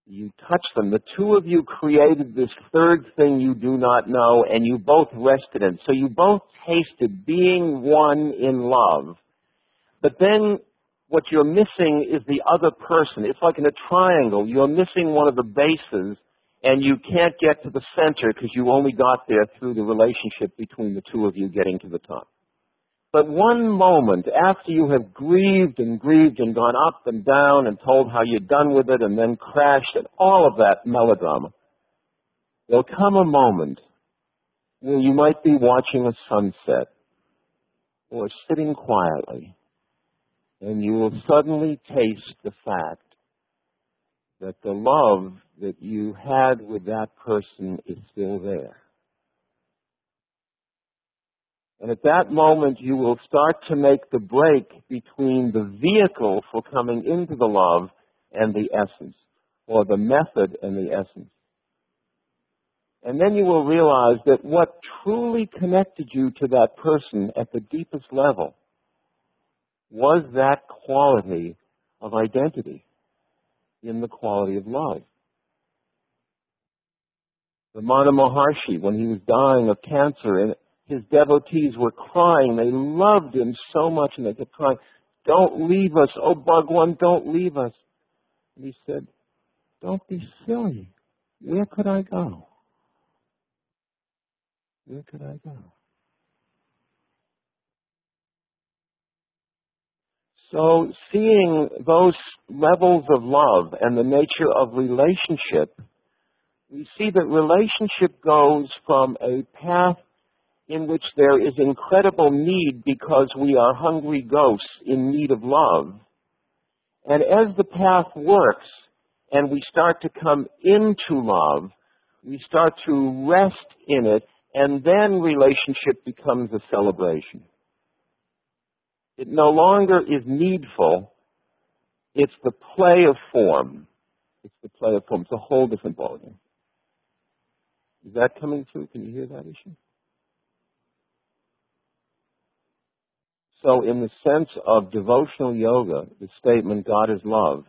You touch them. The two of you created this third thing you do not know, and you both rested in it. So you both tasted being one in love. But then what you're missing is the other person. It's like in a triangle. You're missing one of the bases, and you can't get to the center because you only got there through the relationship between the two of you getting to the top. But one moment after you have grieved and gone up and down and told how you're done with it and then crashed and all of that melodrama, there'll come a moment where you might be watching a sunset or sitting quietly, and you will suddenly taste the fact that the love that you had with that person is still there. And at that moment, you will start to make the break between the vehicle for coming into the love and the essence, or the method and the essence. And then you will realize that what truly connected you to that person at the deepest level was that quality of identity in the quality of love. Ramana Maharshi, when he was dying of cancer, and his devotees were crying, they loved him so much, and they kept crying, "Don't leave us, oh Bhagwan, don't leave us." And he said, "Don't be silly. Where could I go? Where could I go?" So seeing those levels of love and the nature of relationship, we see that relationship goes from a path in which there is incredible need because we are hungry ghosts in need of love. And as the path works and we start to come into love, we start to rest in it, and then relationship becomes a celebration. It no longer is needful. It's the play of form. It's the play of form. It's a whole different ballgame. Is that coming through? Can you hear that issue? So in the sense of devotional yoga, the statement, God is love,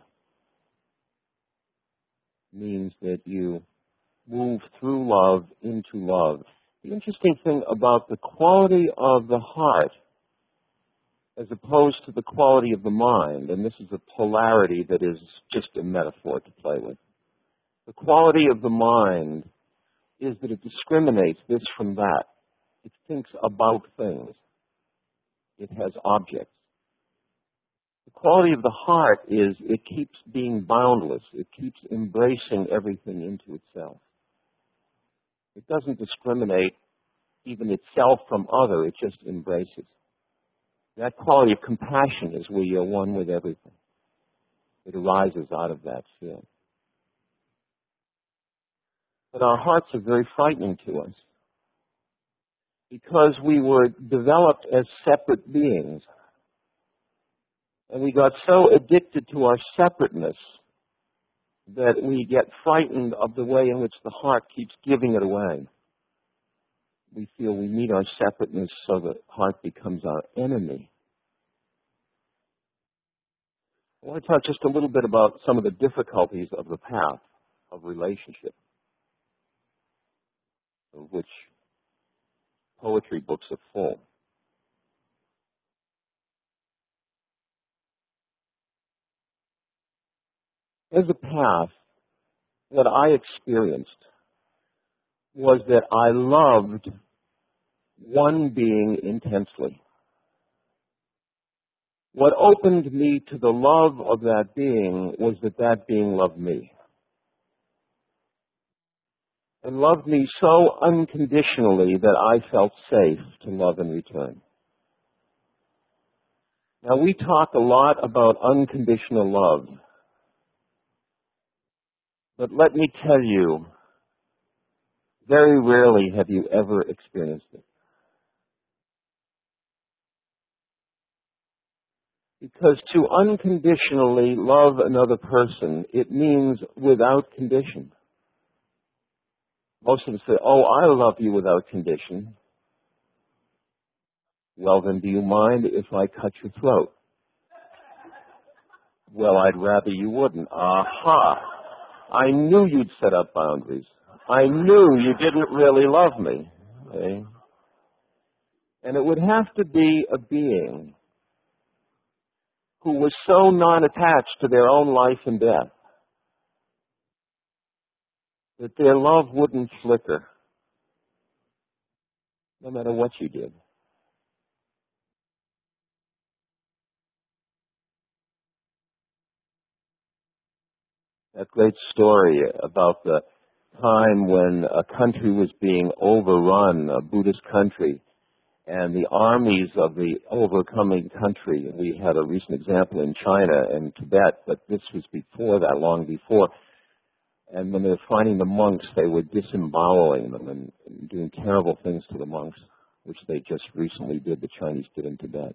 means that you move through love into love. The interesting thing about the quality of the heart as opposed to the quality of the mind, and this is a polarity that is just a metaphor to play with. The quality of the mind is that it discriminates this from that. It thinks about things. It has objects. The quality of the heart is it keeps being boundless. It keeps embracing everything into itself. It doesn't discriminate even itself from other. It just embraces. That quality of compassion is where you're one with everything. It arises out of that feeling. But our hearts are very frightening to us because we were developed as separate beings. And we got so addicted to our separateness that we get frightened of the way in which the heart keeps giving it away. We feel we need our separateness so the heart becomes our enemy. I want to talk just a little bit about some of the difficulties of the path of relationship, of which poetry books are full. As a path, what I experienced was that I loved one being intensely. What opened me to the love of that being was that that being loved me. And loved me so unconditionally that I felt safe to love in return. Now, we talk a lot about unconditional love. But let me tell you, very rarely have you ever experienced it. Because to unconditionally love another person, it means without condition. Most of us say, "Oh, I love you without condition." Well, then do you mind if I cut your throat? Well, I'd rather you wouldn't. Aha. I knew you'd set up boundaries. I knew you didn't really love me. Okay? And it would have to be a being who was so non-attached to their own life and death that their love wouldn't flicker, no matter what you did. That great story about the time when a country was being overrun, a Buddhist country, and the armies of the overcoming country, we had a recent example in China and Tibet, but this was before that, long before, and when they were finding the monks, they were disemboweling them and doing terrible things to the monks, which they just recently did, the Chinese did in Tibet.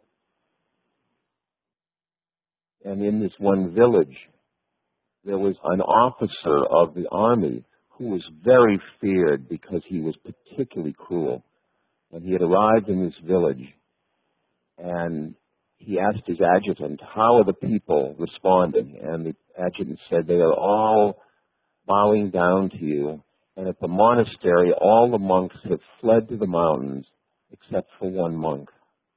And in this one village, there was an officer of the army who was very feared because he was particularly cruel. And he had arrived in this village, and he asked his adjutant, how are the people responding? And the adjutant said, they are all bowing down to you. And at the monastery, all the monks have fled to the mountains except for one monk.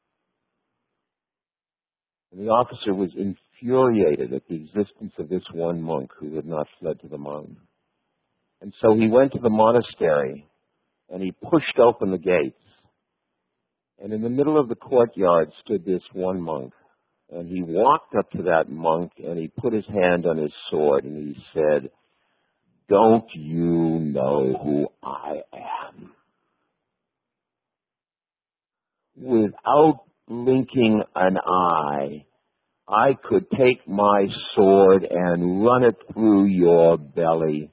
And the officer was infuriated at the existence of this one monk who had not fled to the mountain. And so he went to the monastery, and he pushed open the gates. And in the middle of the courtyard stood this one monk. And he walked up to that monk, and he put his hand on his sword, and he said, don't you know who I am? Without blinking an eye, I could take my sword and run it through your belly.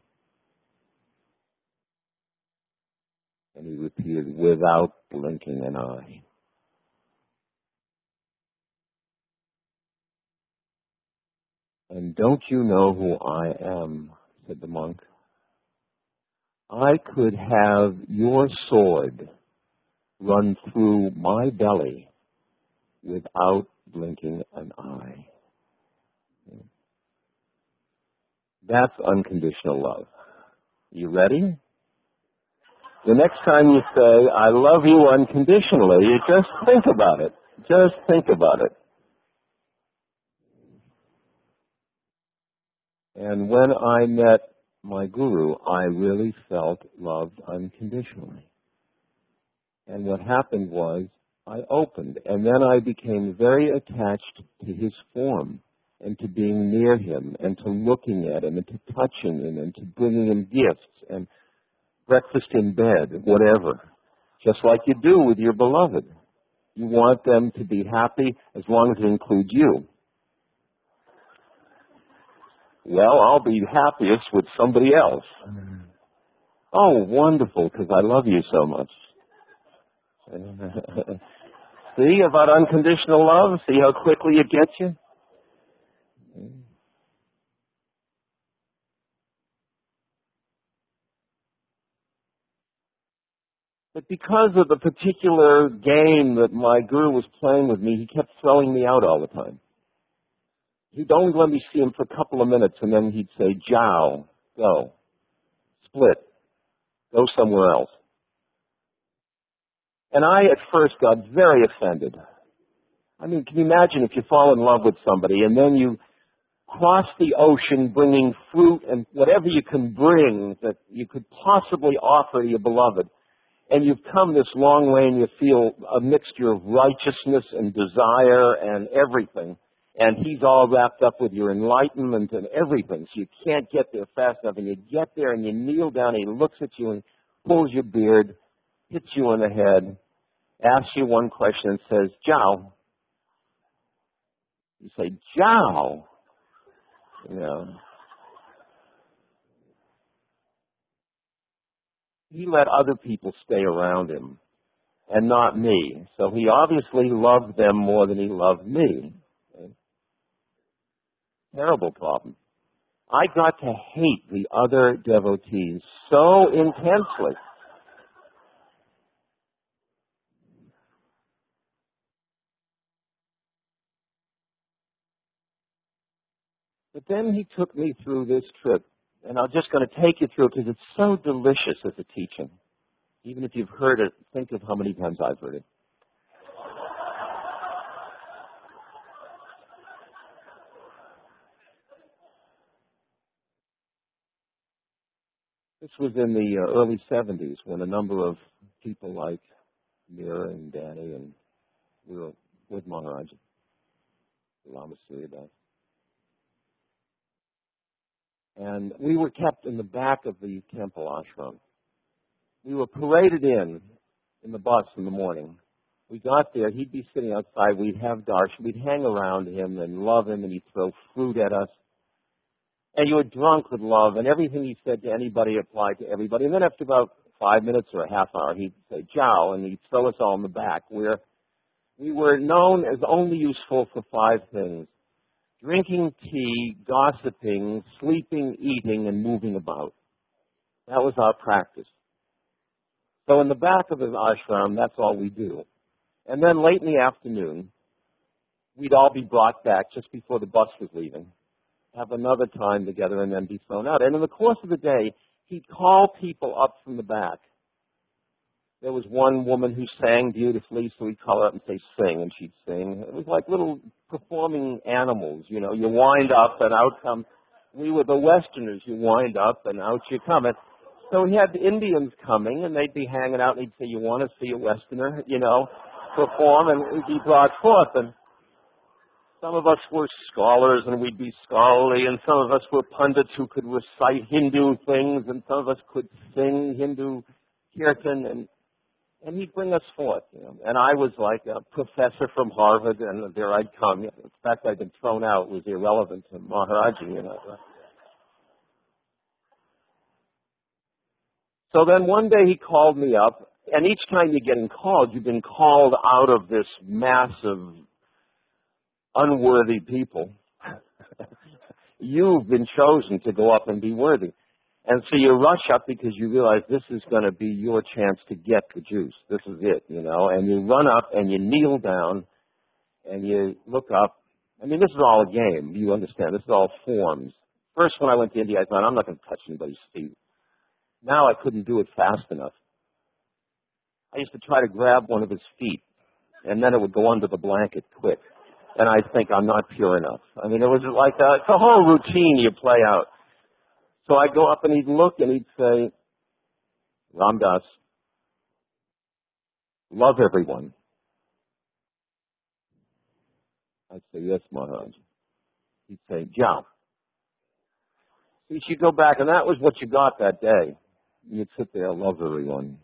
And he repeated, without blinking an eye. And don't you know who I am? Said the monk. I could have your sword run through my belly without blinking an eye. That's unconditional love. You ready? The next time you say, I love you unconditionally, you just think about it. Just think about it. And when I met my guru, I really felt loved unconditionally. And what happened was, I opened, and then I became very attached to his form, and to being near him, and to looking at him, and to touching him, and to bringing him gifts, and breakfast in bed, whatever. Just like you do with your beloved. You want them to be happy as long as it includes you. Well, I'll be happiest with somebody else. Oh, wonderful, because I love you so much. See about unconditional love? See how quickly it gets you? But because of the particular game that my guru was playing with me, he kept throwing me out all the time. He'd only let me see him for a couple of minutes, and then he'd say, Jiao, go. Split. Go somewhere else. And I, at first, got very offended. I mean, can you imagine if you fall in love with somebody, and then you cross the ocean bringing fruit and whatever you can bring that you could possibly offer to your beloved, and you've come this long way and you feel a mixture of righteousness and desire and everything, and he's all wrapped up with your enlightenment and everything, so you can't get there fast enough, and you get there and you kneel down and he looks at you and pulls your beard, hits you on the head, asks you one question and says, Jiao. You say, Jiao. You know. He let other people stay around him and not me. So he obviously loved them more than he loved me. Okay. Terrible problem. I got to hate the other devotees so intensely. But then he took me through this trip And I'm just going to take you through it because it's so delicious as a teaching. Even if you've heard it, think of how many times I've heard it. This was in the early 70s when a number of people like Mira and Danny and we were with Maharaj, Lama Suryadas. And we were kept in the back of the temple ashram. We were paraded in the bus in the morning. We got there, he'd be sitting outside, we'd have darshan, we'd hang around him and love him, and he'd throw fruit at us. And you were drunk with love, and everything he said to anybody applied to everybody. And then after about 5 minutes or a half hour, he'd say, "Ciao," and he'd throw us all in the back, where we were known as only useful for 5 things: drinking tea, gossiping, sleeping, eating, and moving about. That was our practice. So in the back of his ashram, that's all we do. And then late in the afternoon, we'd all be brought back just before the bus was leaving, have another time together, and then be thrown out. And in the course of the day, he'd call people up from the back. There was one woman who sang beautifully, so he'd call her up and say, "Sing," and she'd sing. It was like little performing animals, you know. You wind up and out come. We were the Westerners. You wind up and out you come. And so he had the Indians coming, and they'd be hanging out, and he'd say, "You want to see a Westerner, you know, perform?" And we'd be brought forth. And some of us were scholars, and we'd be scholarly, and some of us were pundits who could recite Hindu things, and some of us could sing Hindu kirtan, and he'd bring us forth. You know. And I was like a professor from Harvard, and there I'd come. The fact I'd been thrown out was irrelevant to Maharaji, you know. So then one day he called me up, and each time you're getting called, you've been called out of this mass of unworthy people. You've been chosen to go up and be worthy. And so you rush up because you realize this is going to be your chance to get the juice. This is it, you know. And you run up and you kneel down and you look up. I mean, this is all a game. You understand. This is all forms. First, when I went to India, I thought, I'm not going to touch anybody's feet. Now I couldn't do it fast enough. I used to try to grab one of his feet, and then it would go under the blanket quick. And I'd think, I'm not pure enough. I mean, it was like it's a whole routine you play out. So I'd go up and he'd look and he'd say, "Ram Das, love everyone." I'd say, "Yes, Maharaj." He'd say, "Jao." So you should go back, and that was what you got that day. You'd sit there, love everyone.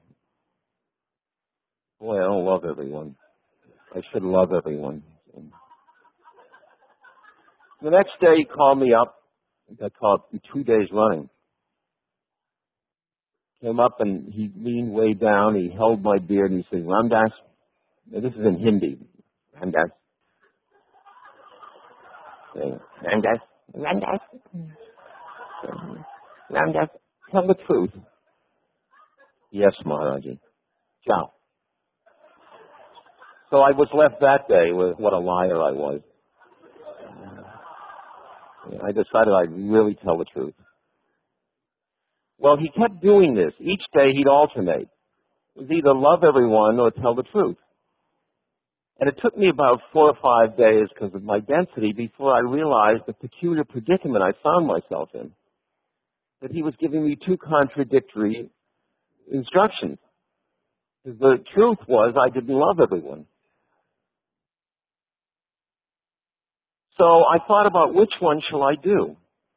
Boy, I don't love everyone. I should love everyone. The next day he called me up. I got called 2 days running. Came up and he leaned way down. He held my beard and he said, "Ram Das," this is in Hindi. "Ram Das. Ram Das. Ram Das. Ram Das, tell the truth." "Yes, Maharaji." "Ciao." So I was left that day with what a liar I was. I decided I'd really tell the truth. Well, he kept doing this. Each day he'd alternate. It was either love everyone or tell the truth. And it took me about 4 or 5 days because of my density before I realized the peculiar predicament I found myself in. That he was giving me 2 contradictory instructions. The truth was I didn't love everyone. So I thought about which one shall I do?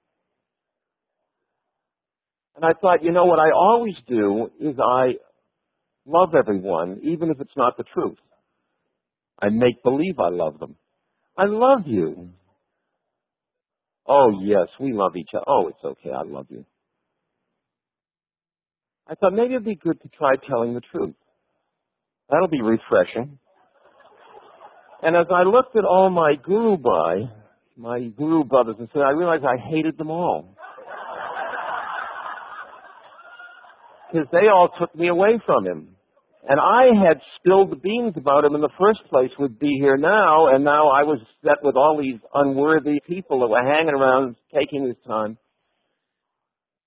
And I thought, you know, what I always do is I love everyone, even if it's not the truth. I make believe I love them. I love you. "Oh, yes, we love each other. Oh, it's okay, I love you." I thought maybe it'd be good to try telling the truth. That'll be refreshing. And as I looked at all my guru brothers and sisters, I realized I hated them all. Because they all took me away from him. And I had spilled the beans about him in the first place, would be here now, and now I was set with all these unworthy people that were hanging around taking his time.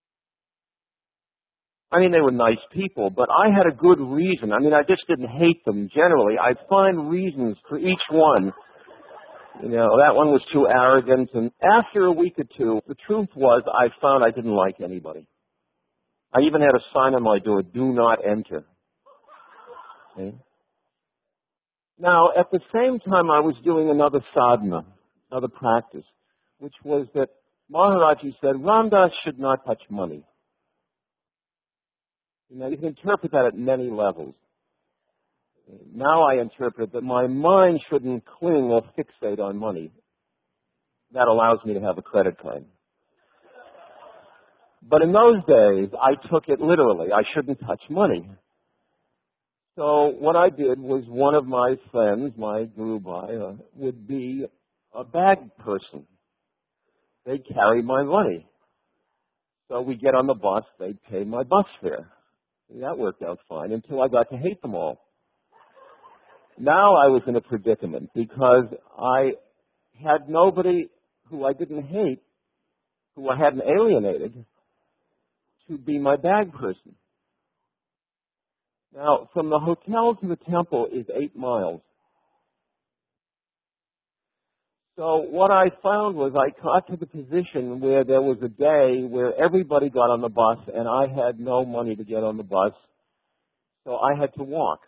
I mean, they were nice people, but I had a good reason. I mean, I just didn't hate them generally. I'd find reasons for each one. You know, that one was too arrogant, and after a week or two, the truth was I found I didn't like anybody. I even had a sign on my door, "Do not enter." Okay? Now, at the same time, I was doing another sadhana, another practice, which was that Maharaji said, Ramdas should not touch money. You know, you can interpret that at many levels. Now I interpret that my mind shouldn't cling or fixate on money. That allows me to have a credit card. But in those days, I took it literally. I shouldn't touch money. So what I did was one of my friends, my Guru Bhai, would be a bag person. They'd carry my money. So we get on the bus, they'd pay my bus fare. And that worked out fine until I got to hate them all. Now I was in a predicament because I had nobody who I didn't hate, who I hadn't alienated, to be my bag person. Now, from the hotel to the temple is 8 miles. So what I found was I got to the position where there was a day where everybody got on the bus and I had no money to get on the bus, so I had to walk.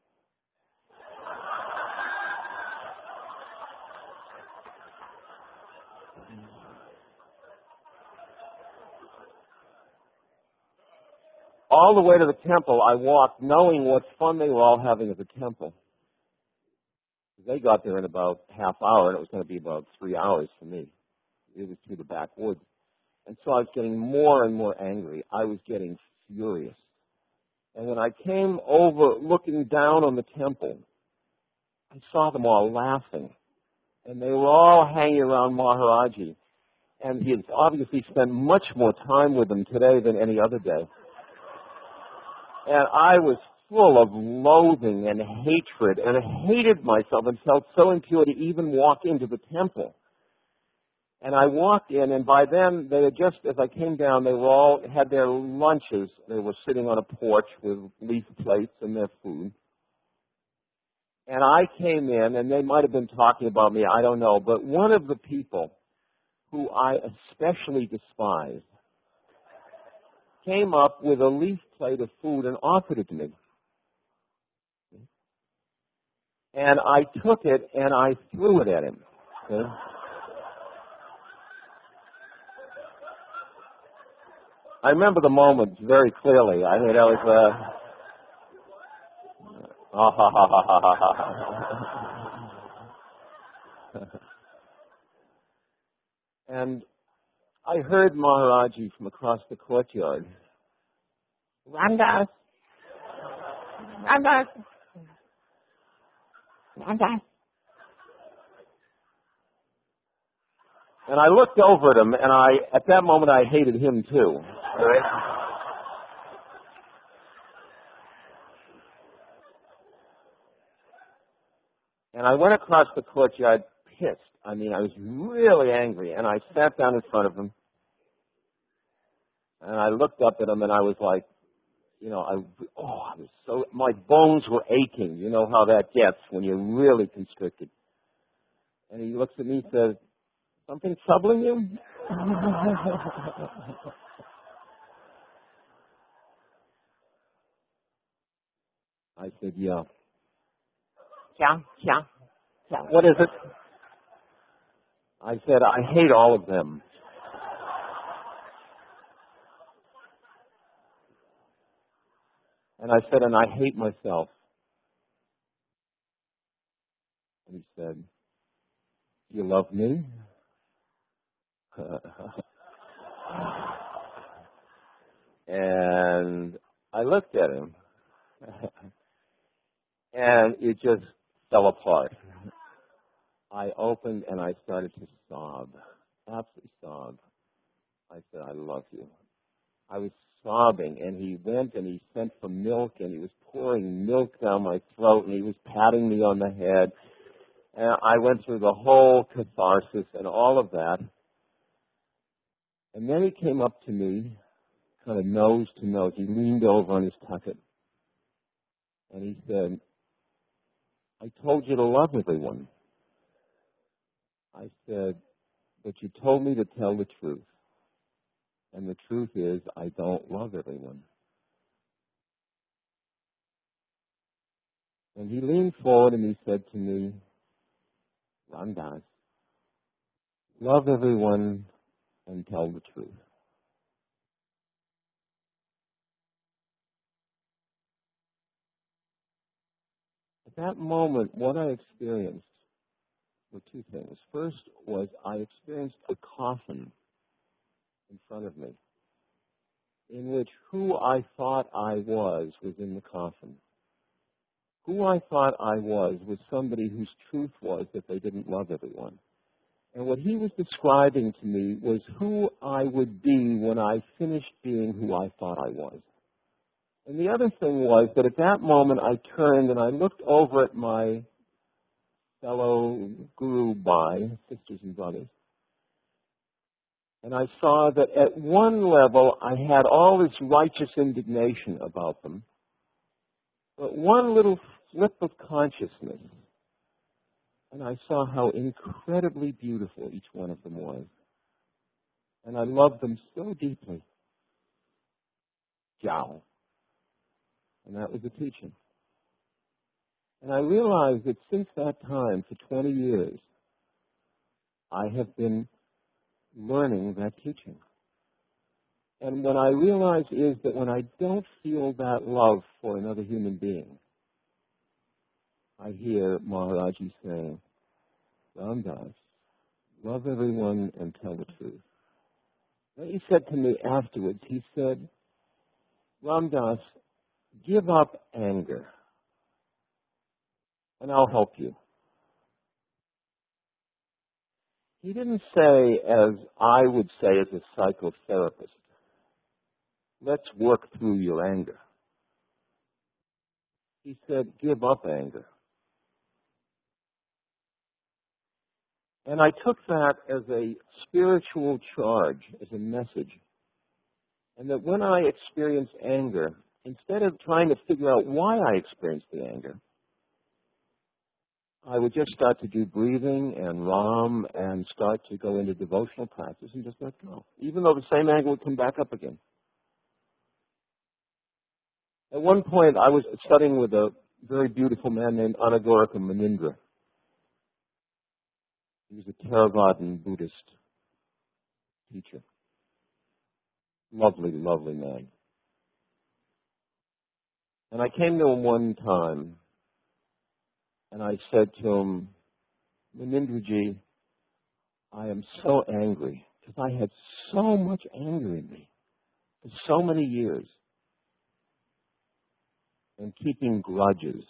All the way to the temple, I walked knowing what fun they were all having at the temple. They got there in about half hour, and it was going to be about 3 hours for me. It was through the backwoods. And so I was getting more and more angry. I was getting furious. And when I came over looking down on the temple, I saw them all laughing. And they were all hanging around Maharaji. And he had obviously spent much more time with them today than any other day. And I was full of loathing and hatred, and I hated myself and felt so impure to even walk into the temple. And I walked in, and by then, they had just, as I came down, they were all, had their lunches. They were sitting on a porch with leaf plates and their food. And I came in, and they might have been talking about me, I don't know, but one of the people who I especially despised came up with a leaf plate of food and offered it to me. And I took it and I threw it at him. Okay? I remember the moment very clearly. I mean, I was, and I heard Maharaji from across the courtyard. Ramdas. Ramdas. Ramdas. And I looked over at him, and at that moment, I hated him too. All right? And I went across the courtyard pissed. I mean, I was really angry, and I sat down in front of him, and I looked up at him, and I was like, you know, I was so, my bones were aching. You know how that gets when you're really constricted. And he looks at me and says, something troubling you? I said, yeah. Yeah. What is it? I said, I hate all of them. And I said, and I hate myself. And he said, you love me? And I looked at him. And it just fell apart. I opened and I started to sob. Absolutely sob. I said, I love you. I was sobbing, and he went and he sent for milk, and he was pouring milk down my throat, and he was patting me on the head. And I went through the whole catharsis and all of that. And then he came up to me, kind of nose to nose. He leaned over on his tucket, and he said, I told you to love everyone. I said, but you told me to tell the truth. And the truth is, I don't love everyone. And he leaned forward and he said to me, Ram Dass, love everyone and tell the truth. At that moment, what I experienced were two things. First was I experienced a coffin in front of me, in which who I thought I was in the coffin. Who I thought I was somebody whose truth was that they didn't love everyone. And what he was describing to me was who I would be when I finished being who I thought I was. And the other thing was that at that moment I turned and I looked over at my fellow Guru Bhai, sisters and brothers, and I saw that at one level I had all this righteous indignation about them, but one little flip of consciousness, and I saw how incredibly beautiful each one of them was. And I loved them so deeply. Jiao. And that was the teaching. And I realized that since that time, for 20 years, I have been learning that teaching. And what I realize is that when I don't feel that love for another human being, I hear Maharaji saying, Ram Dass, love everyone and tell the truth. What he said to me afterwards, he said, Ram Dass, give up anger, and I'll help you. He didn't say, as I would say as a psychotherapist, let's work through your anger. He said, give up anger. And I took that as a spiritual charge, as a message. And that when I experience anger, instead of trying to figure out why I experienced the anger, I would just start to do breathing and Ram and start to go into devotional practice and just let go, even though the same anger would come back up again. At one point, I was studying with a very beautiful man named Anagorika Munindra. He was a Theravadan Buddhist teacher. Lovely, lovely man. And I came to him one time, and I said to him, Munindraji, I am so angry, because I had so much anger in me for so many years, and keeping grudges.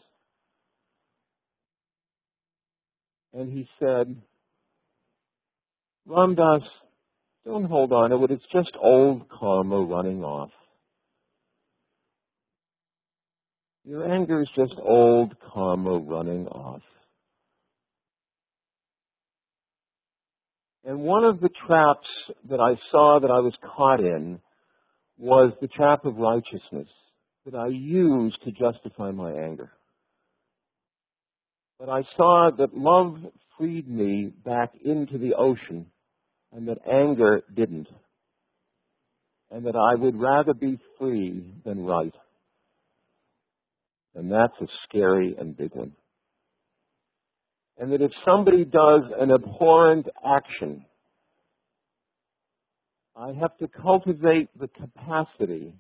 And he said, Ram Dass, don't hold on to it. It's just old karma running off. Your anger is just old karma running off. And one of the traps that I saw that I was caught in was the trap of righteousness that I used to justify my anger. But I saw that love freed me back into the ocean and that anger didn't. And that I would rather be free than right. And that's a scary and big one. And that if somebody does an abhorrent action, I have to cultivate the capacity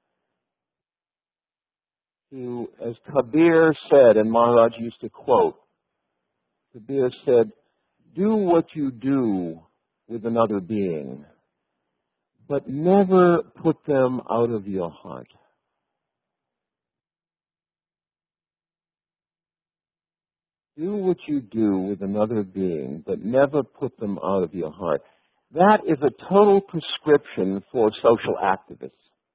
to, as Kabir said, and Maharaj used to quote, Kabir said, do what you do with another being, but never put them out of your heart. Do what you do with another being, but never put them out of your heart. That is a total prescription for social activists.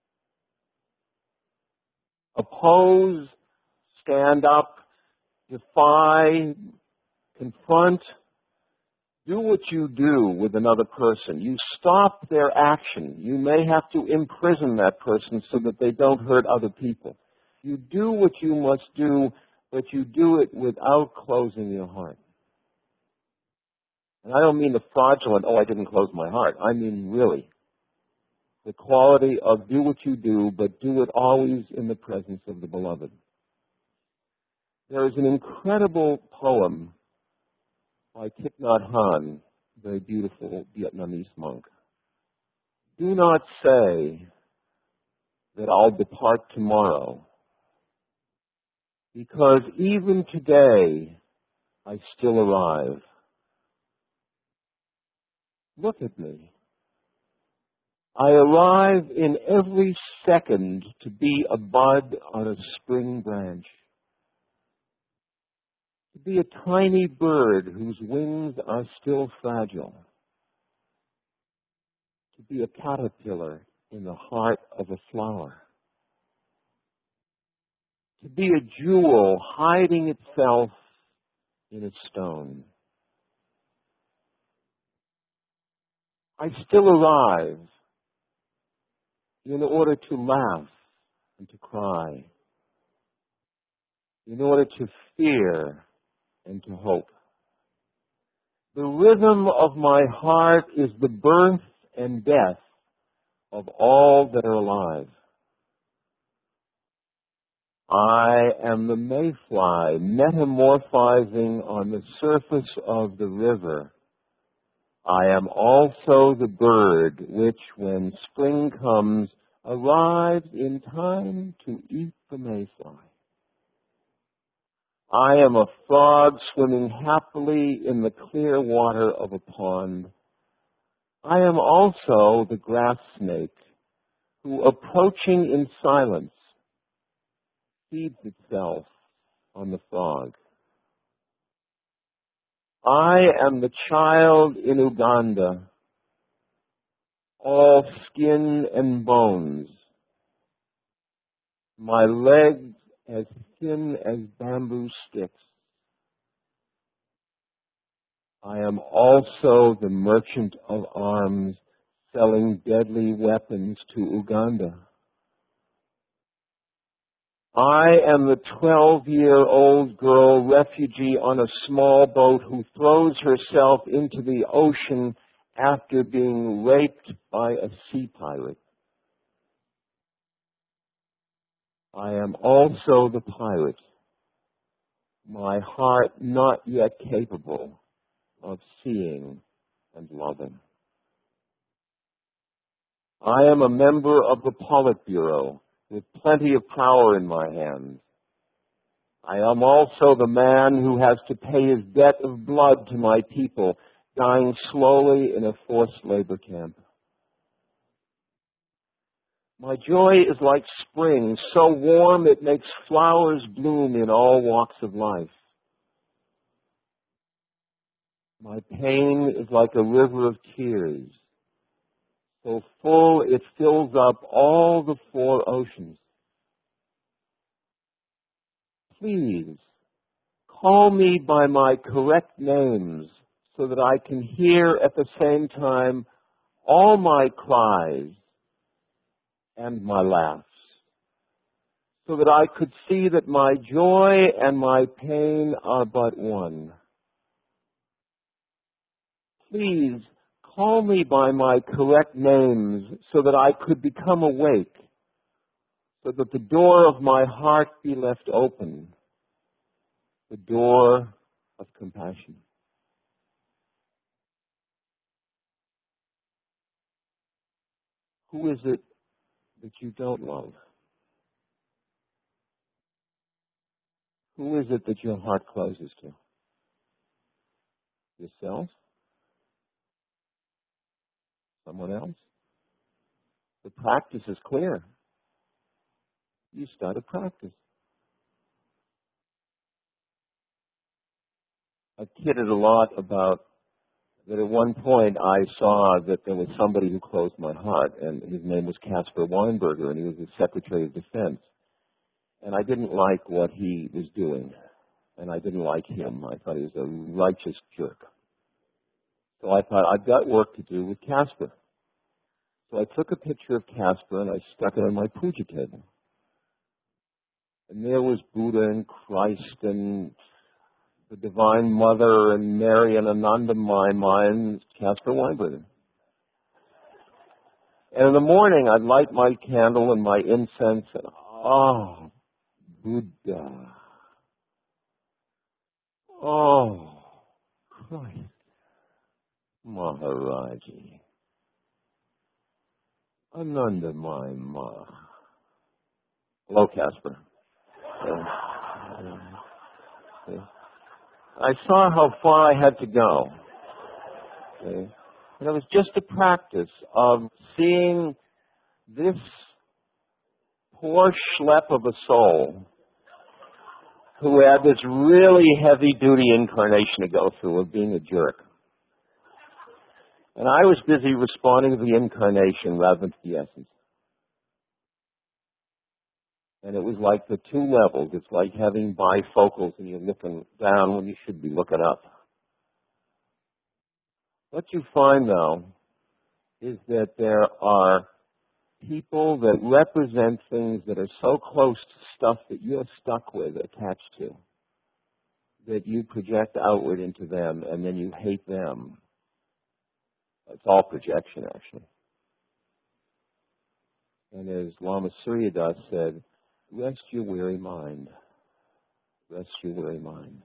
Oppose, stand up, defy, confront, Do what you do with another person. You stop their action. You may have to imprison that person so that they don't hurt other people. You do what you must do, but you do it without closing your heart. And I don't mean the fraudulent, I didn't close my heart. I mean really. The quality of do what you do, but do it always in the presence of the beloved. There is an incredible poem by Thich Nhat Hanh, very beautiful Vietnamese monk. Do not say that I'll depart tomorrow, because even today I still arrive. Look at me. I arrive in every second to be a bud on a spring branch, to be a tiny bird whose wings are still fragile, to be a caterpillar in the heart of a flower, to be a jewel hiding itself in a stone. I still arrive in order to laugh and to cry, in order to fear and to hope. The rhythm of my heart is the birth and death of all that are alive. I am the mayfly metamorphizing on the surface of the river. I am also the bird which, when spring comes, arrives in time to eat the mayfly. I am a frog swimming happily in the clear water of a pond. I am also the grass snake who, approaching in silence, feeds itself on the frog. I am the child in Uganda, all skin and bones, my legs as thin as bamboo sticks. I am also the merchant of arms selling deadly weapons to Uganda. I am the 12-year-old girl refugee on a small boat who throws herself into the ocean after being raped by a sea pirate. I am also the pirate, my heart not yet capable of seeing and loving. I am a member of the Politburo with plenty of power in my hands. I am also the man who has to pay his debt of blood to my people, dying slowly in a forced labor camp. My joy is like spring, so warm it makes flowers bloom in all walks of life. My pain is like a river of tears, so full it fills up all the four oceans. Please, call me by my correct names so that I can hear at the same time all my cries and my laughs, so that I could see that my joy and my pain are but one. Please, call me by my correct names so that I could become awake, so that the door of my heart be left open, the door of compassion. Who is it that you don't love? Who is it that your heart closes to? Yourself? Someone else? The practice is clear. You start a practice. I kidded a lot about that at one point I saw that there was somebody who closed my heart, and his name was Caspar Weinberger, and he was the Secretary of Defense. And I didn't like what he was doing, and I didn't like him. I thought he was a righteous jerk. So I thought, I've got work to do with Casper. So I took a picture of Casper and I stuck it on my puja table. And there was Buddha and Christ and the Divine Mother and Mary and Anandamayi and Casper Weinberger. And in the morning, I'd light my candle and my incense, and oh, Buddha. Oh, Christ. Maharaji. Anandamayi Ma. Hello, Casper. I saw how far I had to go. Okay. And it was just a practice of seeing this poor schlep of a soul who had this really heavy-duty incarnation to go through of being a jerk. And I was busy responding to the incarnation rather than to the essence. And it was like the two levels. It's like having bifocals and you're looking down when you should be looking up. What you find, though, is that there are people that represent things that are so close to stuff that you're stuck with, attached to, that you project outward into them and then you hate them. It's all projection, actually. And as Lama Surya Das said, rest your weary mind. Rest your weary mind.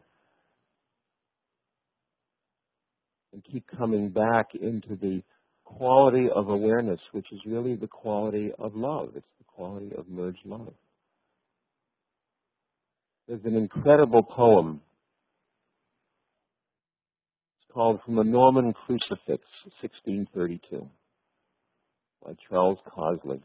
And keep coming back into the quality of awareness, which is really the quality of love. It's the quality of merged love. There's an incredible poem. It's called From a Norman Crucifix, 1632, by Charles Cosley.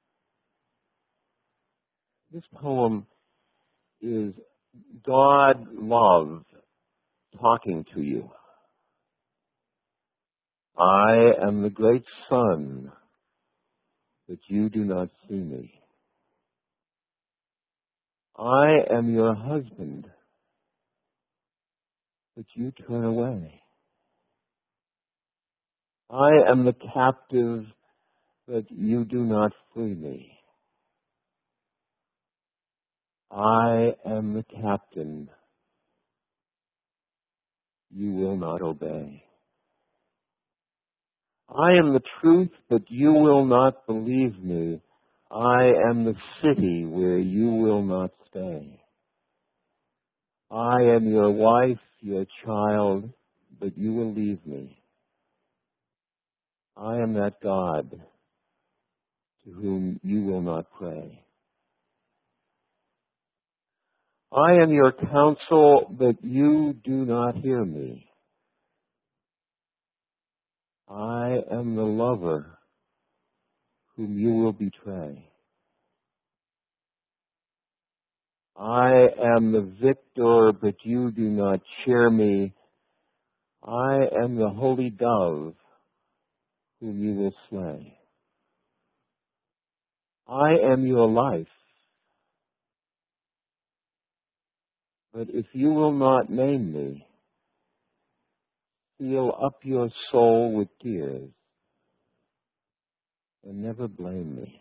This poem is God love talking to you. I am the great sun, but you do not see me. I am your husband, but you turn away. I am the captive, but you do not free me. I am the captain. You will not obey. I am the truth, but you will not believe me. I am the city where you will not stay. I am your wife, your child, but you will leave me. I am that God to whom you will not pray. I am your counsel, but you do not hear me. I am the lover whom you will betray. I am the victor, but you do not cheer me. I am the holy dove whom you will slay. I am your life, but if you will not name me, seal up your soul with tears and never blame me.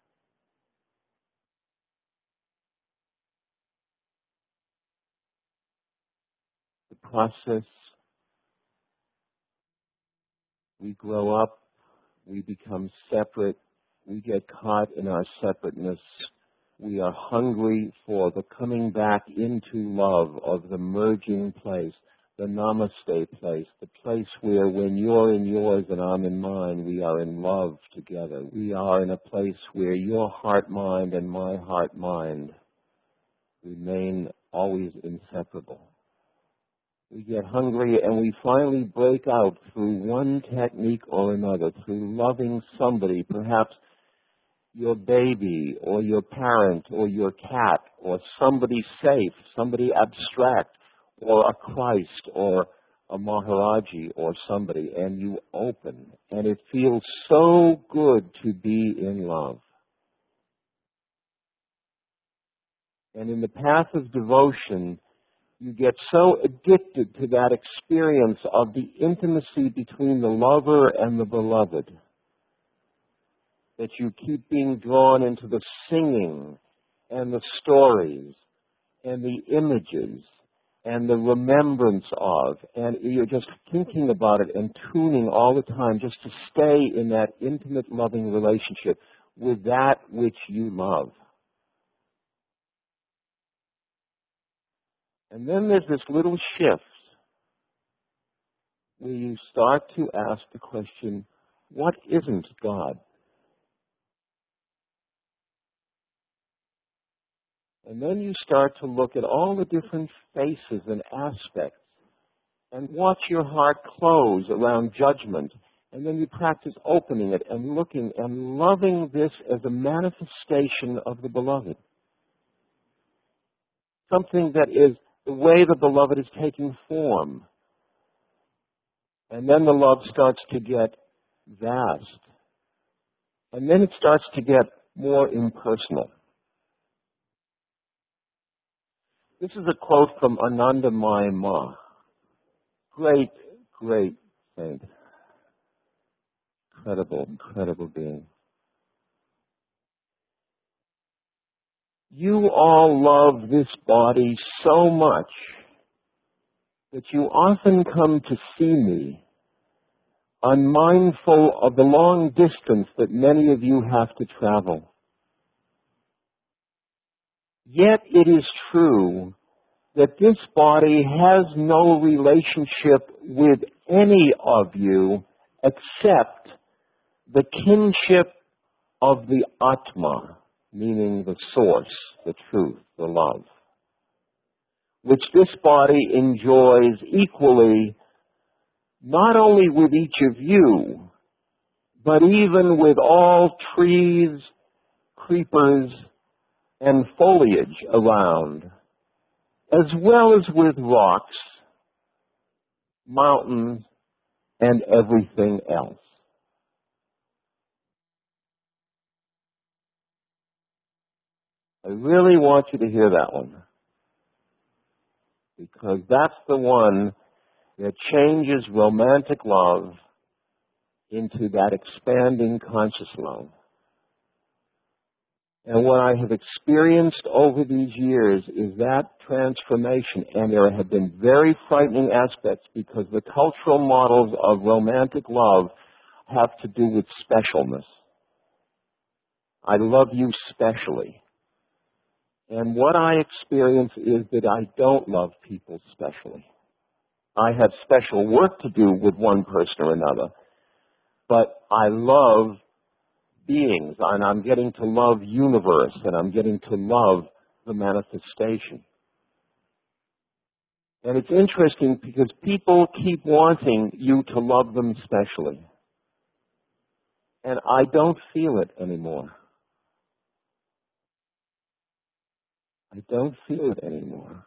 The process, we grow up, we become separate, we get caught in our separateness. We are hungry for the coming back into love of the merging place, the namaste place, the place where when you're in yours and I'm in mine, we are in love together. We are in a place where your heart-mind and my heart-mind remain always inseparable. We get hungry and we finally break out through one technique or another, through loving somebody, perhaps your baby or your parent or your cat or somebody safe, somebody abstract, or a Christ or a Maharaji or somebody, and you open. And it feels so good to be in love. And in the path of devotion, You get so addicted to that experience of the intimacy between the lover and the beloved that you keep being drawn into the singing and the stories and the images and the remembrance of, and you're just thinking about it and tuning all the time just to stay in that intimate, loving relationship with that which you love. And then there's this little shift where you start to ask the question, what isn't God? And then you start to look at all the different faces and aspects and watch your heart close around judgment. And then you practice opening it and looking and loving this as a manifestation of the beloved. Something that is the way the beloved is taking form. And then the love starts to get vast. And then it starts to get more impersonal. This is a quote from Anandamayi Ma. Great, great saint. Incredible, incredible being. You all love this body so much that you often come to see me, unmindful of the long distance that many of you have to travel. Yet it is true that this body has no relationship with any of you except the kinship of the Atma, meaning the source, the truth, the love, which this body enjoys equally not only with each of you, but even with all trees, creepers, and foliage around, as well as with rocks, mountains, and everything else. I really want you to hear that one, because that's the one that changes romantic love into that expanding conscious love. And what I have experienced over these years is that transformation, and there have been very frightening aspects because the cultural models of romantic love have to do with specialness. I love you specially. And what I experience is that I don't love people specially. I have special work to do with one person or another, but I love beings, and I'm getting to love universe, and I'm getting to love the manifestation. And it's interesting because people keep wanting you to love them specially. And I don't feel it anymore. I don't feel it anymore.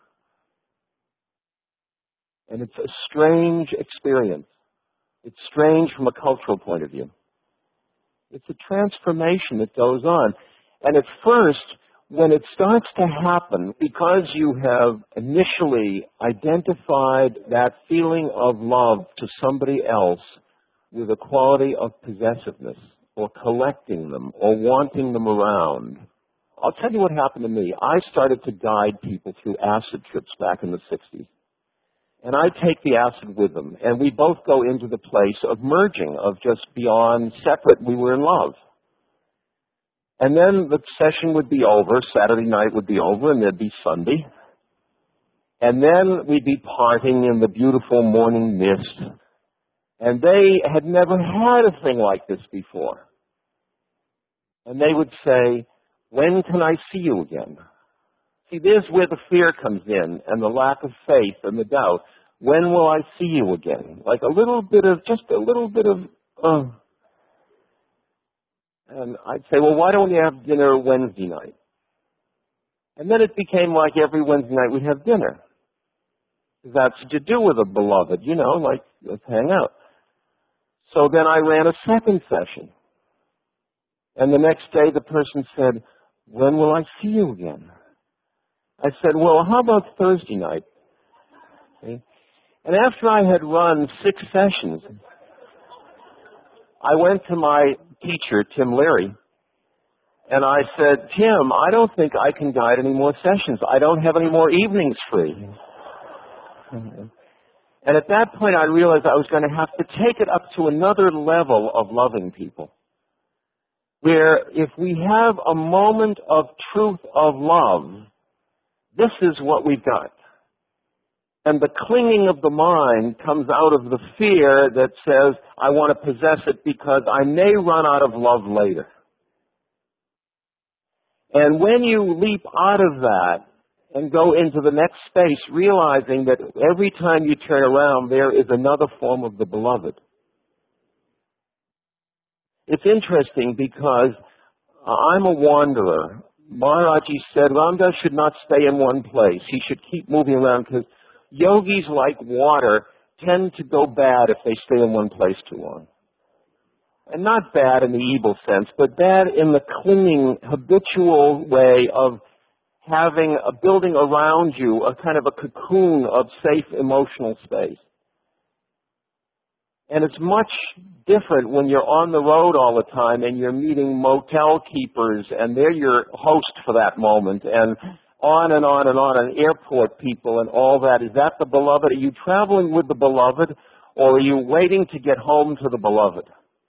And it's a strange experience. It's strange from a cultural point of view. It's a transformation that goes on. And at first, when it starts to happen, because you have initially identified that feeling of love to somebody else with a quality of possessiveness or collecting them or wanting them around, I'll tell you what happened to me. I started to guide people through acid trips back in the 60s. And I take the acid with them, and we both go into the place of merging, of just beyond separate, we were in love. And then the session would be over, Saturday night would be over, and there'd be Sunday. And then we'd be parting in the beautiful morning mist. And they had never had a thing like this before. And they would say, when can I see you again? See, there's where the fear comes in, and the lack of faith and the doubt. When will I see you again? Like just a little bit of, And I'd say, well, why don't we have dinner Wednesday night? And then it became like every Wednesday night we'd have dinner. That's what you do with a beloved, like, let's hang out. So then I ran a second session. And the next day the person said, when will I see you again? I said, well, how about Thursday night? And after I had run 6 sessions, I went to my teacher, Tim Leary, and I said, Tim, I don't think I can guide any more sessions. I don't have any more evenings free. And at that point, I realized I was going to have to take it up to another level of loving people, where if we have a moment of truth of love, this is what we've got. And the clinging of the mind comes out of the fear that says, I want to possess it because I may run out of love later. And when you leap out of that and go into the next space, realizing that every time you turn around, there is another form of the beloved. It's interesting because I'm a wanderer. Maharaji said Ramdas should not stay in one place. He should keep moving around because yogis, like water, tend to go bad if they stay in one place too long. And not bad in the evil sense, but bad in the clinging, habitual way of having a building around you, a kind of a cocoon of safe emotional space. And it's much different when you're on the road all the time and you're meeting motel keepers and they're your host for that moment, and on and on and on, and airport people and all that. Is that the beloved? Are you traveling with the beloved, or are you waiting to get home to the beloved?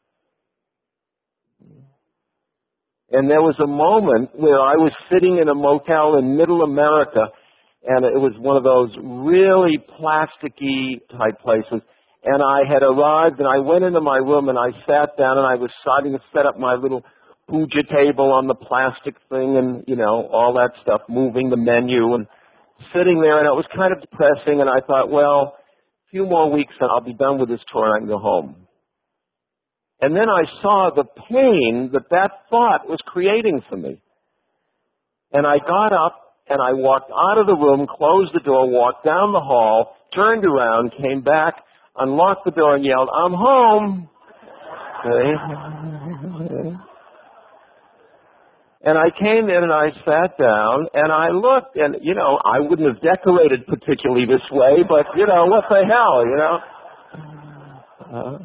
And there was a moment where I was sitting in a motel in Middle America, and it was one of those really plasticky type places. And I had arrived, and I went into my room, and I sat down, and I was starting to set up my little puja table on the plastic thing, and, you know, all that stuff, moving the menu, and sitting there, and it was kind of depressing, and I thought, well, a few more weeks, and I'll be done with this tour, and I can go home. And then I saw the pain that that thought was creating for me. And I got up, and I walked out of the room, closed the door, walked down the hall, turned around, came back, unlocked the door, and yelled, I'm home. Okay. And I came in and I sat down and I looked, and, you know, I wouldn't have decorated particularly this way, but, you know, what the hell, you know.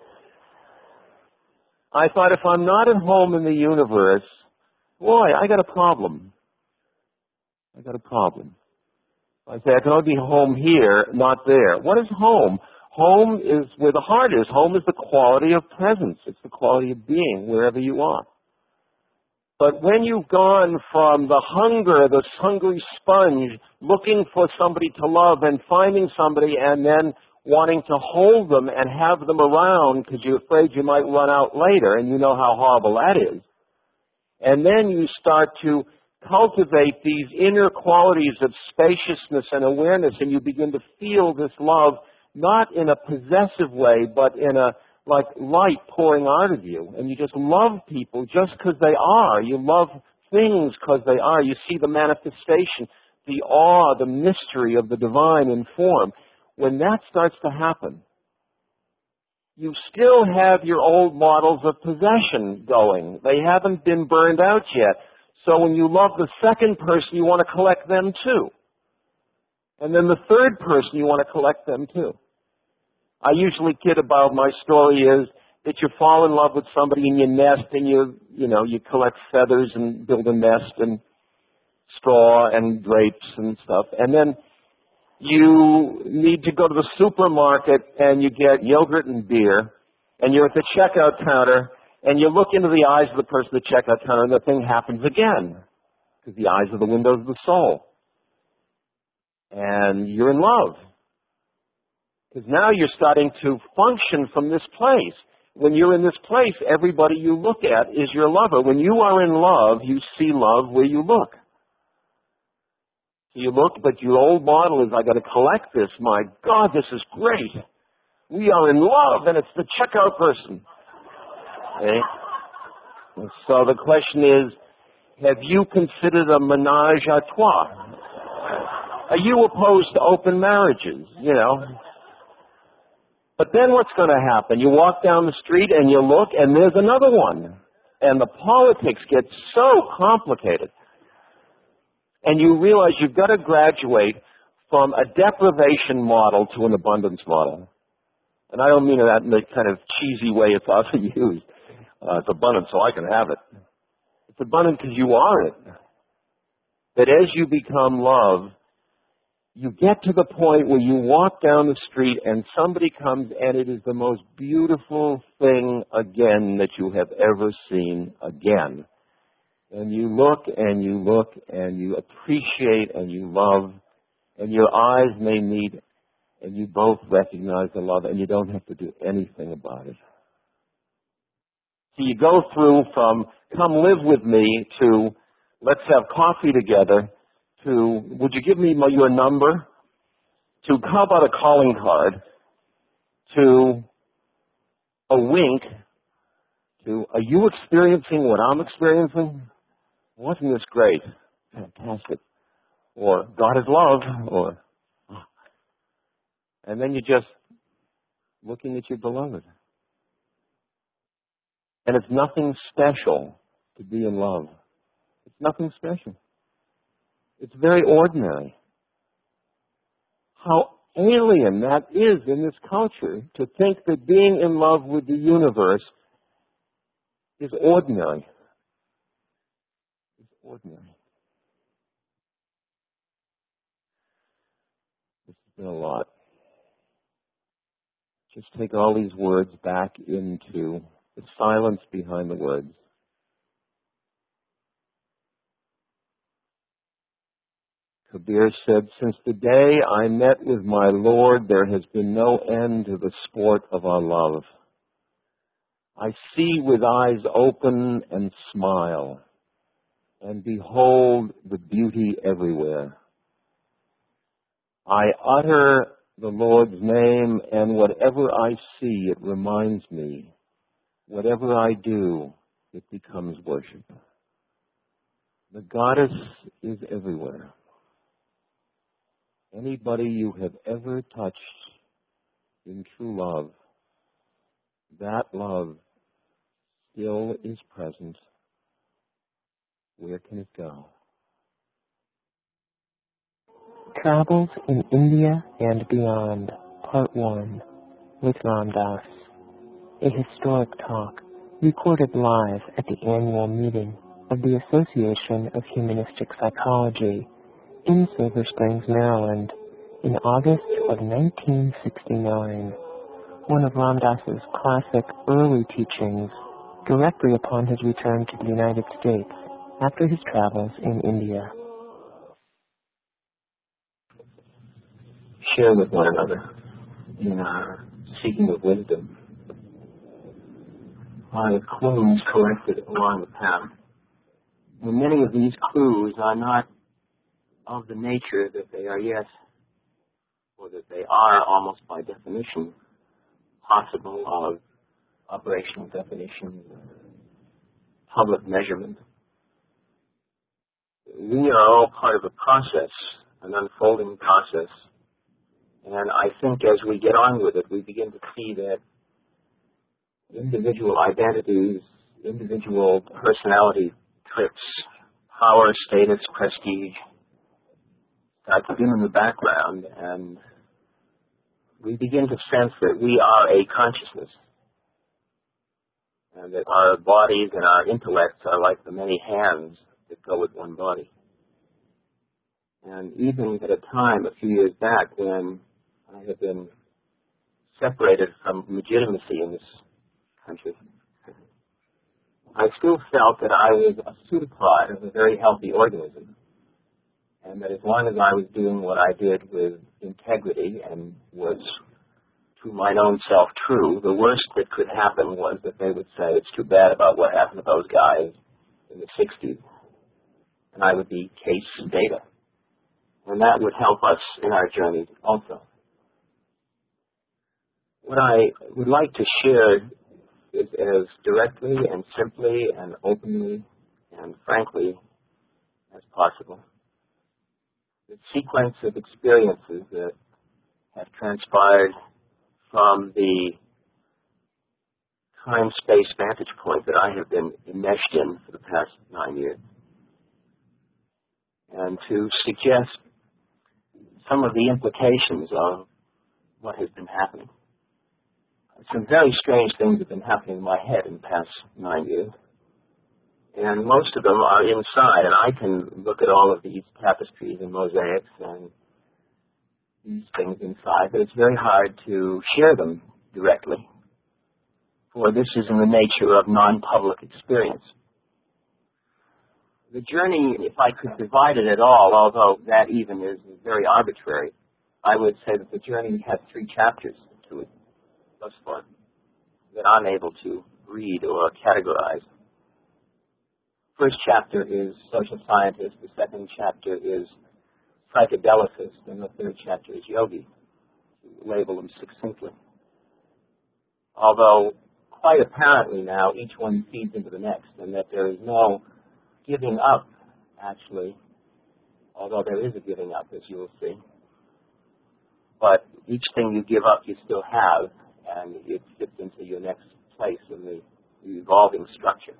I thought, if I'm not at home in the universe, boy, I got a problem. I got a problem. I say I can only be home here, not there. What is home? Home is where the heart is. Home is the quality of presence. It's the quality of being wherever you are. But when you've gone from the hunger, this hungry sponge, looking for somebody to love and finding somebody and then wanting to hold them and have them around because you're afraid you might run out later, and you know how horrible that is. And then you start to cultivate these inner qualities of spaciousness and awareness, and you begin to feel this love not in a possessive way, but in a like light pouring out of you. And you just love people just because they are. You love things because they are. You see the manifestation, the awe, the mystery of the divine in form. When that starts to happen, you still have your old models of possession going. They haven't been burned out yet. So when you love the second person, you want to collect them too. And then the third person, you want to collect them too. I usually kid about my story is that you fall in love with somebody and you nest and you collect feathers and build a nest and straw and drapes and stuff. And then you need to go to the supermarket and you get yogurt and beer and you're at the checkout counter and you look into the eyes of the person at the checkout counter and the thing happens again because the eyes are the windows of the soul. And you're in love. Because now you're starting to function from this place. When you're in this place, everybody you look at is your lover. When you are in love, you see love where you look. So you look, but your old model is, I got to collect this. My God, this is great. We are in love, and it's the checkout person. Okay? And so the question is, have you considered a menage a trois? Are you opposed to open marriages? You know. But then what's going to happen? You walk down the street and you look and there's another one. And the politics get so complicated. And you realize you've got to graduate from a deprivation model to an abundance model. And I don't mean that in the kind of cheesy way it's often used. It's abundant so I can have it. It's abundant because you are it. That as you become love, you get to the point where you walk down the street and somebody comes and it is the most beautiful thing again that you have ever seen again. And you look and you look and you appreciate and you love and your eyes may meet and you both recognize the love and you don't have to do anything about it. So you go through from come live with me to let's have coffee together to would you give me your number to how about a calling card to a wink to are you experiencing what I'm experiencing? Wasn't this great? Fantastic. Or God is love or and then you're just looking at your beloved. And it's nothing special to be in love. It's nothing special. It's very ordinary. How alien that is in this culture to think that being in love with the universe is ordinary. It's ordinary. This has been a lot. Just take all these words back into the silence behind the words. Kabir said, since the day I met with my Lord, there has been no end to the sport of our love. I see with eyes open and smile, and behold the beauty everywhere. I utter the Lord's name, and whatever I see, it reminds me. Whatever I do, it becomes worship. The goddess is everywhere. Anybody you have ever touched in true love, that love still is present. Where can it go? Travels in India and Beyond, Part 1, with Ram Dass. A historic talk recorded live at the annual meeting of the Association of Humanistic Psychology in Silver Springs, Maryland, in August of 1969, one of Ram Dass's classic early teachings directly upon his return to the United States after his travels in India. Share with one another in our seeking of wisdom are the clues collected along the path. And many of these clues are not of the nature that they are yes, or that they are almost by definition possible of operational definition, public measurement. We are all part of a process, an unfolding process. And I think as we get on with it, we begin to see that individual identities, individual personality traits, power, status, prestige, start to dim in the background, and we begin to sense that we are a consciousness, and that our bodies and our intellects are like the many hands that go with one body. And even at a time, a few years back, when I had been separated from legitimacy in this country, I still felt that I was a pseudopod of a very healthy organism, and that as long as I was doing what I did with integrity and was to my own self true, the worst that could happen was that they would say, it's too bad about what happened to those guys in the 60s. And I would be case data. And that would help us in our journey also. What I would like to share is as directly and simply and openly and frankly as possible the sequence of experiences that have transpired from the time-space vantage point that I have been enmeshed in for the past 9 years, and to suggest some of the implications of what has been happening. Some very strange things have been happening in my head in the past 9 years. And most of them are inside, and I can look at all of these tapestries and mosaics and these things inside, but it's very hard to share them directly, for this is in the nature of non-public experience. The journey, if I could divide it at all, although that even is very arbitrary, I would say that the journey has 3 chapters to it thus far that I'm able to read or categorize. First chapter is social scientist, the second chapter is psychedelicist, and the third chapter is yogi, to label them succinctly. Although quite apparently now each one feeds into the next, and that there is no giving up, actually, although there is a giving up, as you will see. But each thing you give up, you still have, and it fits into your next place in the evolving structure.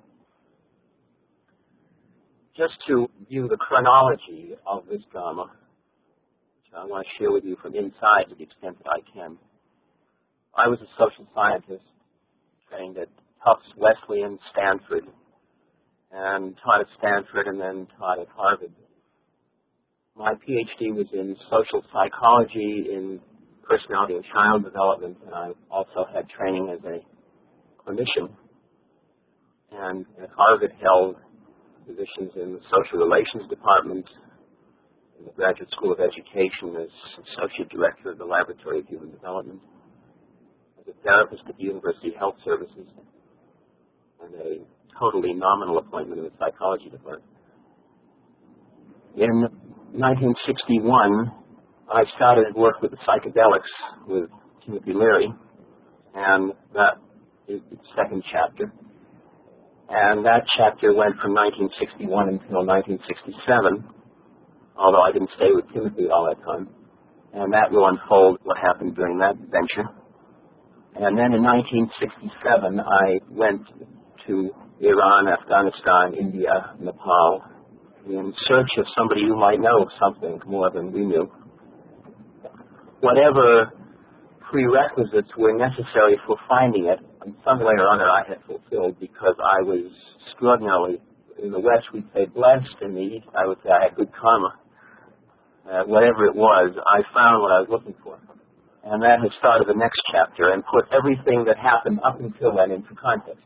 Just to view the chronology of this drama, which I want to share with you from inside to the extent that I can. I was a social scientist, trained at Tufts, Wesleyan, Stanford, and taught at Stanford and then taught at Harvard. My PhD was in social psychology, in personality and child development, and I also had training as a clinician. And at Harvard held positions in the social relations department, in the Graduate School of Education as associate director of the Laboratory of Human Development, as a therapist at the University Health Services, and a totally nominal appointment in the psychology department. In 1961, I started work with the psychedelics with Timothy Leary, and that is the second chapter. And that chapter went from 1961 until 1967, although I didn't stay with Timothy all that time. And that will unfold what happened during that venture. And then in 1967, I went to Iran, Afghanistan, India, Nepal, in search of somebody who might know something more than we knew. Whatever prerequisites were necessary for finding it, in some way or other I had fulfilled, because I was extraordinarily, in the West we'd say blessed, in the East I would say I had good karma. Whatever it was, I found what I was looking for. And that has started the next chapter and put everything that happened up until then into context.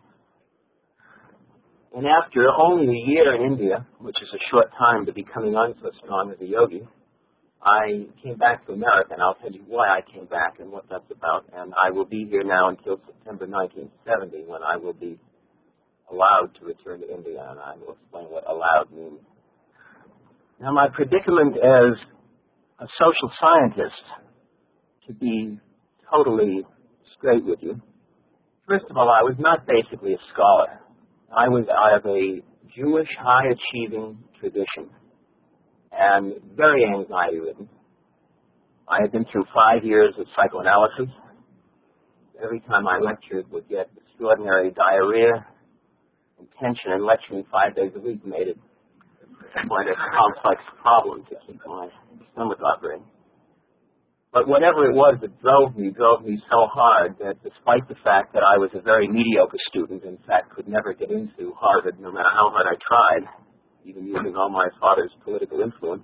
And after only a year in India, which is a short time to be coming on so strong as a yogi, I came back to America, and I'll tell you why I came back and what that's about. And I will be here now until September 1970, when I will be allowed to return to India, and I will explain what allowed means. Now, my predicament as a social scientist, to be totally straight with you, first of all, I was not basically a scholar. I was out of a Jewish high-achieving tradition, and very anxiety-ridden. I had been through 5 years of psychoanalysis. Every time I lectured would get extraordinary diarrhea and tension, and lecturing 5 days a week made it quite a complex problem to keep my stomach operating. But whatever it was that drove me so hard that despite the fact that I was a very mediocre student, in fact could never get into Harvard no matter how hard I tried, even using all my father's political influence,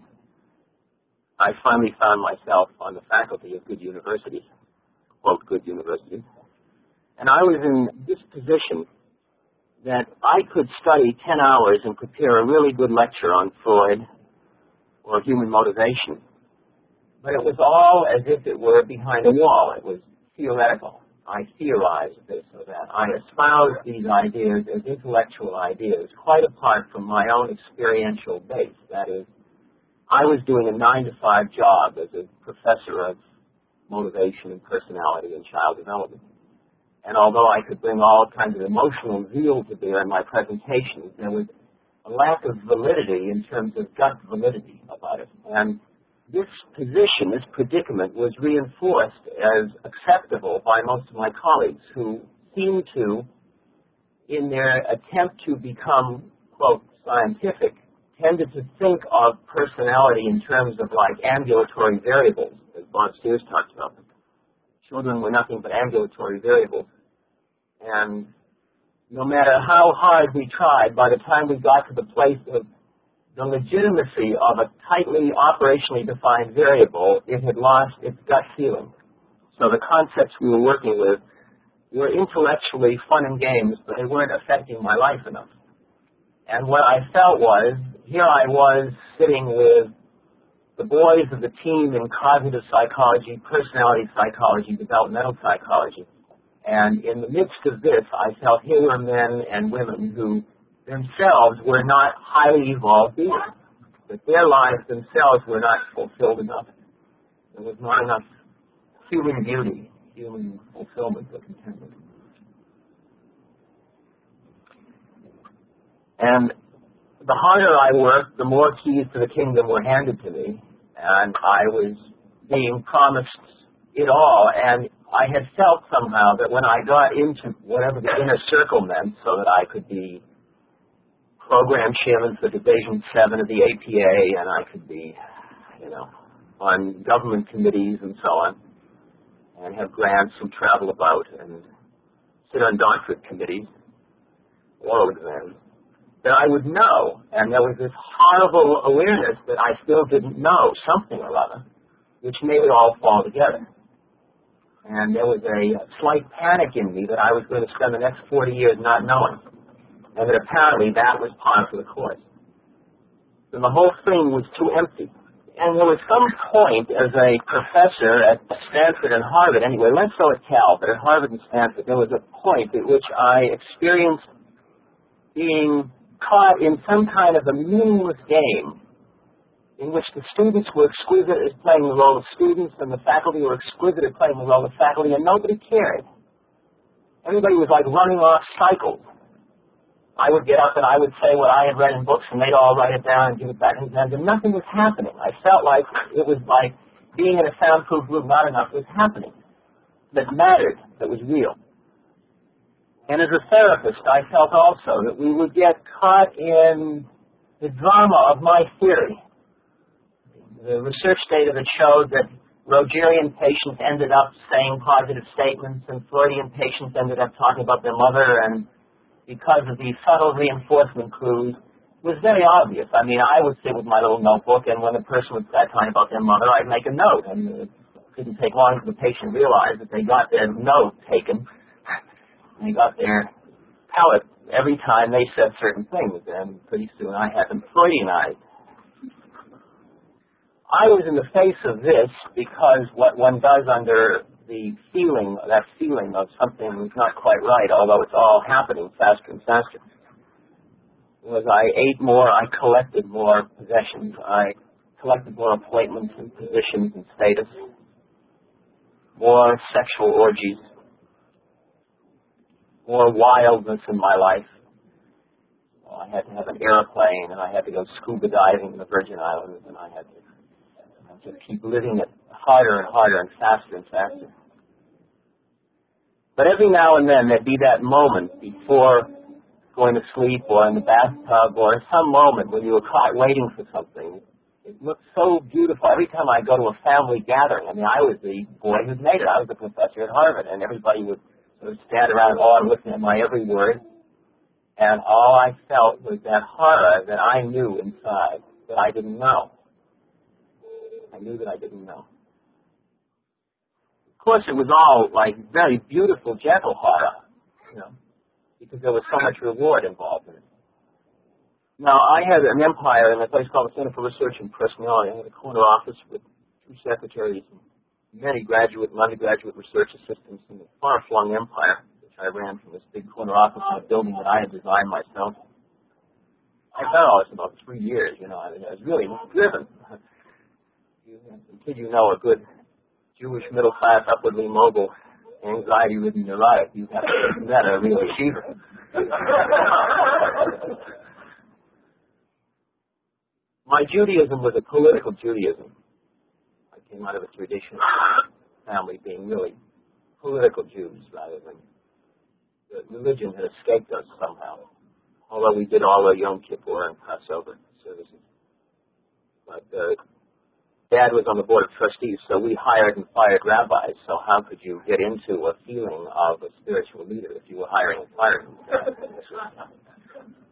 I finally found myself on the faculty of good universities, quote, good universities. And I was in this position that I could study 10 hours and prepare a really good lecture on Freud or human motivation. But it was all as if it were behind a wall. It was theoretical. I theorized this or that. I espoused these ideas as intellectual ideas, quite apart from my own experiential base. That is, I was doing a 9-to-5 job as a professor of motivation and personality and child development. And although I could bring all kinds of emotional zeal to bear in my presentations, there was a lack of validity in terms of gut validity about it. And this position, this predicament, was reinforced as acceptable by most of my colleagues who seemed to, in their attempt to become, quote, scientific, tended to think of personality in terms of like ambulatory variables, as Bob Sears talked about them. Children were nothing but ambulatory variables. And no matter how hard we tried, by the time we got to the place of the legitimacy of a tightly operationally defined variable, it had lost its gut feeling. So the concepts we were working with were intellectually fun and games, but they weren't affecting my life enough. And what I felt was, here I was sitting with the boys of the team in cognitive psychology, personality psychology, developmental psychology. And in the midst of this, I felt here were men and women who themselves were not highly evolved beings, that their lives themselves were not fulfilled enough. There was not enough human beauty, human fulfillment or contentment. And the harder I worked, the more keys to the kingdom were handed to me, and I was being promised it all, and I had felt somehow that when I got into whatever the inner circle meant, so that I could be program chairman for Division 7 of the APA, and I could be, on government committees and so on, and have grants and travel about and sit on doctorate committees, oral exams, that I would know. And there was this horrible awareness that I still didn't know something or other, which made it all fall together. And there was a slight panic in me that I was going to spend the next 40 years not knowing, and that apparently that was par for the course. And the whole thing was too empty. And there was some point as a professor at Stanford and Harvard, anyway, less so at Cal, but at Harvard and Stanford, there was a point at which I experienced being caught in some kind of a meaningless game in which the students were exquisite at playing the role of students and the faculty were exquisite at playing the role of faculty, and nobody cared. Everybody was like running off cycles. I would get up and I would say what I had read in books, and they'd all write it down and give it back in exams, and nothing was happening. I felt like it was like being in a soundproof room, not enough was happening that mattered, that was real. And as a therapist, I felt also that we would get caught in the drama of my theory. The research data that showed that Rogerian patients ended up saying positive statements, and Freudian patients ended up talking about their mother, and because of these subtle reinforcement clues, was very obvious. I mean, I would sit with my little notebook, and when the person would start talking about their mother, I'd make a note. And it didn't take long for the patient to realize that they got their note taken. They got their palate every time they said certain things, and pretty soon I had them Freudianized. I was in the face of this because what one does under the feeling, that feeling of something was not quite right, although it's all happening faster and faster, was I ate more, I collected more possessions, I collected more appointments and positions and status, more sexual orgies, more wildness in my life. Well, I had to have an airplane, and I had to go scuba diving in the Virgin Islands, and I had to just keep living it harder and harder and faster and faster. But every now and then there'd be that moment before going to sleep or in the bathtub or some moment when you were caught waiting for something. It looked so beautiful. Every time I go to a family gathering, I mean, I was the boy who'd made it. I was the professor at Harvard, and everybody would sort of stand around all and listen to my every word. And all I felt was that horror that I knew inside that I didn't know. I knew that I didn't know. Of course, it was all like very beautiful, gentle horror, because there was so much reward involved in it. Now, I had an empire in a place called the Center for Research and Personality. I had a corner office with 2 secretaries and many graduate and undergraduate research assistants in a far-flung empire, which I ran from this big corner office in a building that I had designed myself. I've done all this in about 3 years, I was really driven. Until you know a good Jewish middle-class, upwardly mobile, anxiety-ridden neurotic, you have to make that a real achiever. My Judaism was a political Judaism. I came out of a tradition of family being really political Jews rather than the religion had escaped us somehow. Although we did all our Yom Kippur and Passover, services. But Dad was on the board of trustees, so we hired and fired rabbis. So how could you get into a feeling of a spiritual leader if you were hiring and firing?